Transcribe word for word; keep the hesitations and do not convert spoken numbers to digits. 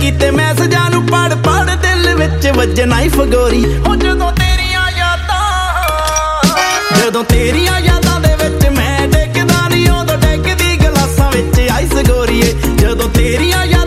ਕੀਤੇ ਮੈਸੇਜਾਂ ਨੂੰ ਪੜ ਪੜ ਦਿਲ ਵਿੱਚ ਵੱਜੇ ਨਾਈਫ ਗੋਰੀ। ਉਹ ਜਦੋਂ ਤੇਰੀਆਂ ਯਾਦਾਂ ਜਦੋਂ ਤੇਰੀਆਂ ਯਾਦਾਂ ਦੇ ਵਿੱਚ ਮੈਂ ਡਿੱਗਦਾ ਨੀ, ਉਦੋਂ ਡਿੱਗਦੀ ਗਲਾਸਾਂ ਵਿੱਚ ਆਈਸ ਗੋਰੀਏ। ਜਦੋਂ ਤੇਰੀਆਂ